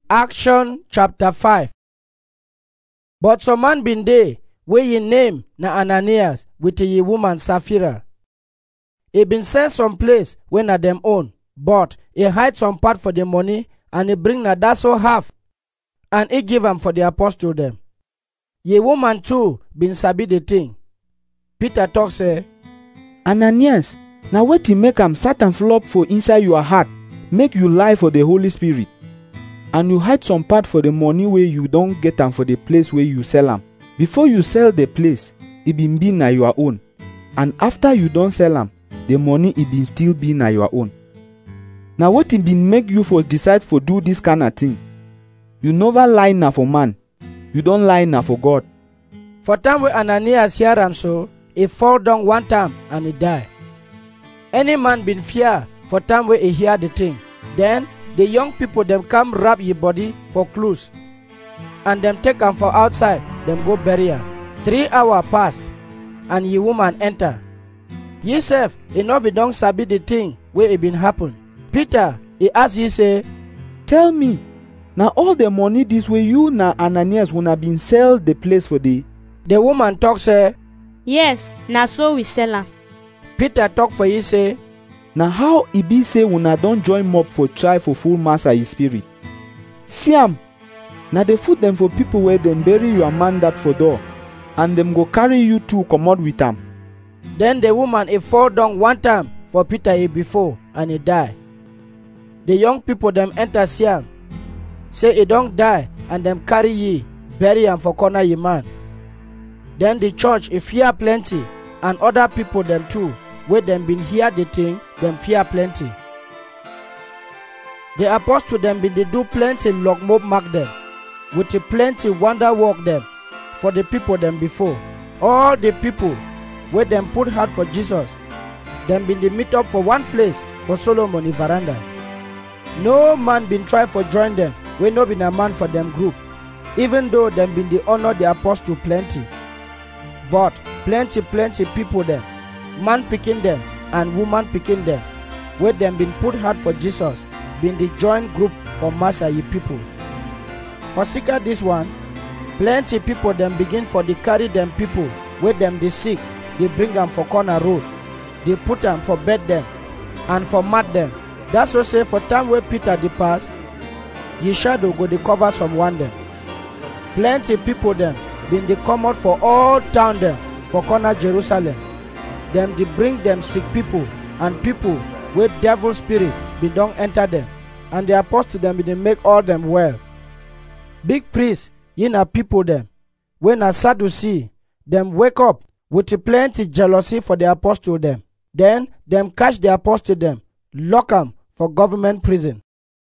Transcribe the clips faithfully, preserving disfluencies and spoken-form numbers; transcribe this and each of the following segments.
Action chapter five. But some man bin dey wey ye name na Ananias with ye woman Sapphira. He been send some place wey na dem own, but he hide some part for the money and he bring na that so half and he give am for the apostle dem. Ye woman too been sabi the thing. Peter talk say, Ananias, na wetin make am Satan flop for inside your heart, make you lie for the Holy Spirit, and you hide some part for the money wey you don get am for the place wey you sell am. Before you sell the place, e bin be na your own, and after you don sell am, the money e bin still be na your own. Na wetin bin make you for decide for do this kind of thing? You never lie na for man, you don lie na for God. For time wey Ananias hear am so, he fall down one time and he die. Any man been fear for time wey he hear the thing. Then the young people dem come wrap ye body for clothes, and dem take am for outside, dem go bury am. Three hour pass, and ye woman enter. Ye sef, he no be don sabi the thing wey e been happen. Peter, he ask ye say, Tell me, na all the money this way you na Ananias una been sell the place for the? The woman talk say, Yes, na so we sell am. Peter talk for ye say, Na how e be say una don join mob for try for full mass his spirit? See am, na the food dem for people where dem bury your man that for door, and dem go carry you two comot with am. Then the woman he fall down one time for Peter he before and he die. The young people them enter see am, say he don't die, and them carry ye, bury am for corner ye man. Then the church he fear plenty, and other people them too, where them been hear the thing, them fear plenty. The apostle them been they do plenty log mob mark them, with a plenty wonder work them, for the people them before. All the people where them put heart for Jesus, them been they meet up for one place for Solomon veranda. No man been try for join them, we no been a man for them group, even though them been they honor the apostle plenty. But plenty plenty people them, man picking them and woman picking them, where them been put heart for Jesus, been the joint group for Massa ye people. For seeker this one, plenty people them begin for the carry them people, where them the sick, they bring them for corner road, they put them for bed them, and for mat them. That's what say for time where Peter the pass, ye shadow go they cover some one them. Plenty people them been they come out for all town them for corner Jerusalem. Them they bring them sick people and people with devil spirit be don't enter them, and the apostle them be they make all them well. Big priest, ye na people them, when a Sadducee, them wake up with a plenty jealousy for the apostle them. Then them catch the apostle them, lock them for government prison.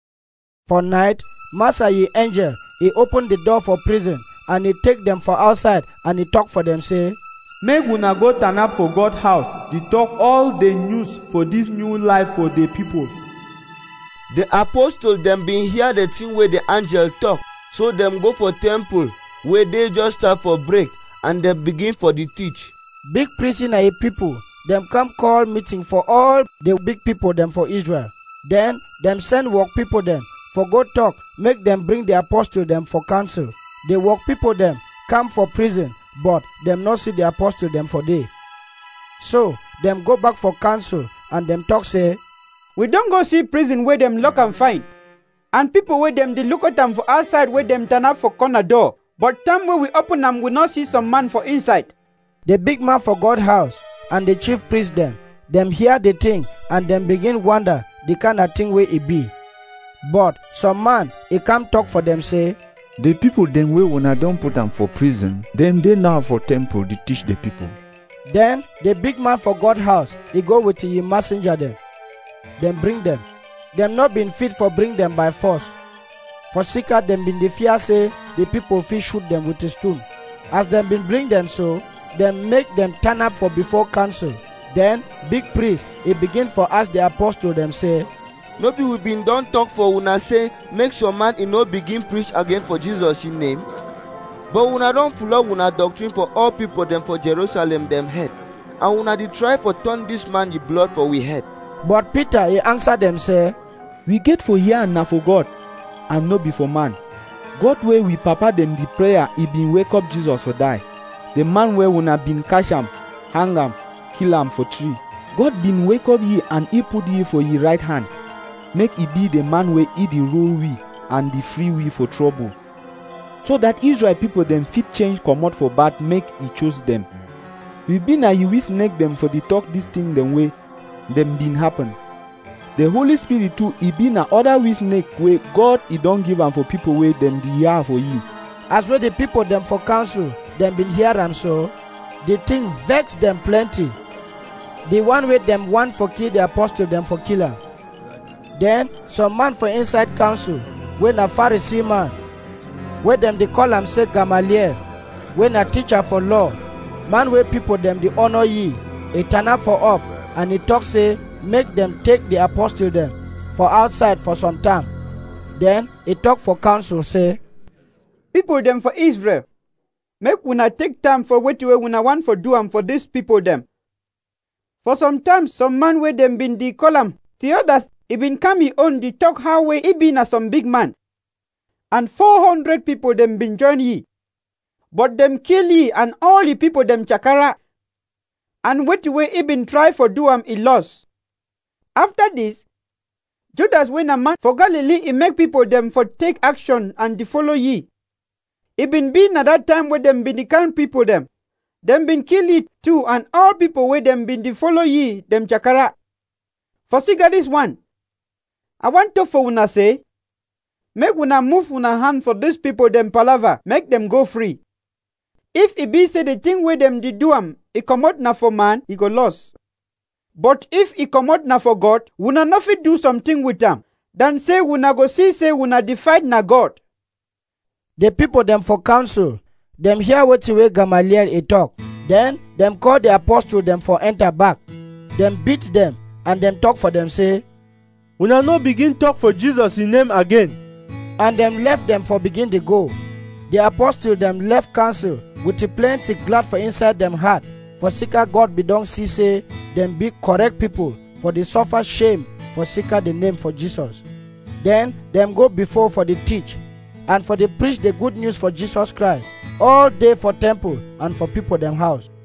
For night, Master ye angel, he open the door for prison, and he take them for outside, and he talk for them say, Make una go turn up for God house, they talk all the news for this new life for the people. The apostle them been hear the thing where the angel talk, so them go for temple where they just start for break, and they begin for the teach. Big priest in a people, them come call meeting for all the big people them for Israel. Then them send work people them for go talk, make them bring the apostle them for council. The work people them come for prison, but them not see the apostle them for day. So them go back for council, and them talk say, We don't go see prison where them lock and find, and people where them they look at them for outside where them turn up for corner door. But time where we open them, we not see some man for inside. The big man for God house and the chief priest them, them hear the thing, and them begin wonder the kind of thing where it be. But some man he come talk for them say, The people them wey una don put am for prison, them they now for temple to teach the people. Then the big man for God house he go with the messenger them, them bring them. Them not been fit for bring them by force. For seeker them been the fear say the people fit shoot them with a stone. As them been bring them so, them make them turn up for before council. Then big priest he begin for ask the apostle them say, No be we been done talk for una say, make sure man he no begin preach again for Jesus in name. But una don't follow una doctrine for all people them for Jerusalem them head. And una dey try for turn this man the blood for we head. But Peter he answer them say, We get for here and na for God. and no be for man. God wey we papa dem the prayer, he been wake up Jesus for die. The man wey una been catch am, hang am, kill am for tree. God been wake up ye and he put ye for ye right hand. Make he be the man wey he the rule we and the free we for trouble. So that Israel people dem fit change comot for bad, make he choose them. We be na you we snake them for the talk this thing them way them been happen. The Holy Spirit too, he be na other we snake way God he don't give am for people way them the hear for ye. As well the people them for council, them been hear am so, the thing vex them plenty. The one way them want for kill the apostle them for kill am. Then some man for inside council, when a Pharisee man, where them they call him say Gamaliel, when a teacher for law, man where people them they honor ye, he turn up for up, and he talk say, make them take the apostle them for outside for some time. Then he talk for council say, people them for Israel, make una take time for what you una want for do am for these people them. For some time, some man where them been the column, the others, he been come he own the talk how way he been a some big man. And four hundred people them been join ye. But them kill ye and all the people them chakara. And what way he been try for do am he lost. After this, Judas when a man for Galilee he make people them for take action and to follow ye. He been been at that time where them been the kind people them. Them been kill ye too and all people where them been the follow ye them chakara. For see this one. I want to for una say, make una move una hand for these people them palaver, make them go free. If it be say the thing where them did do am, it come out na for man, he go lost. But if it come out na for God, una no fit do something with them. Then say una go see say una defied na God. The people them for council, them hear what way Gamaliel he talk. Then them call the apostle them for enter back. Them beat them and them talk for them say, una no begin talk for Jesus in name again. And them left them for begin to go. The apostle them left council with a plenty glad for inside them heart. For seeker God be don't see say them be correct people for the suffer shame for seeker the name for Jesus. Then them go before for the teach and for the preach the good news for Jesus Christ all day for temple and for people them house.